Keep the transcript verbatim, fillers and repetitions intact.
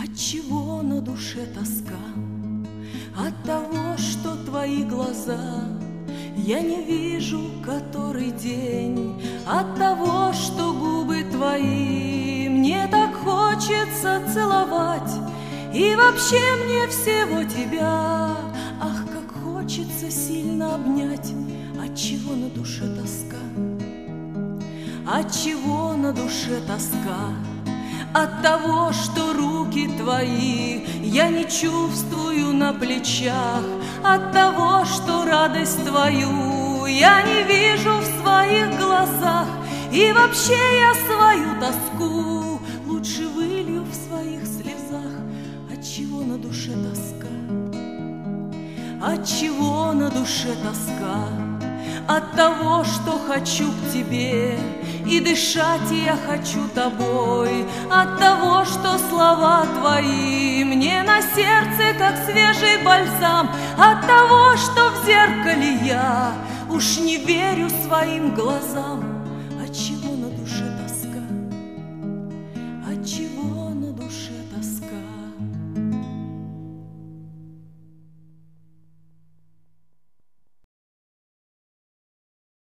Отчего на душе тоска? От того, что твои глаза я не вижу который день, от того, что губы твои мне так хочется целовать, и вообще мне всего тебя, ах, как хочется сильно обнять. Отчего на душе тоска? Отчего на душе тоска? От того, что руки твои я не чувствую на плечах, от того, что радость твою я не вижу в своих глазах, и вообще я свою тоску лучше вылью в своих слезах. Отчего на душе тоска? Отчего на душе тоска? От того, что хочу к тебе, и дышать я хочу тобой, от того, что слова твои мне на сердце, как свежий бальзам, от того, что в зеркале я уж не верю своим глазам. Отчего на душе тоска?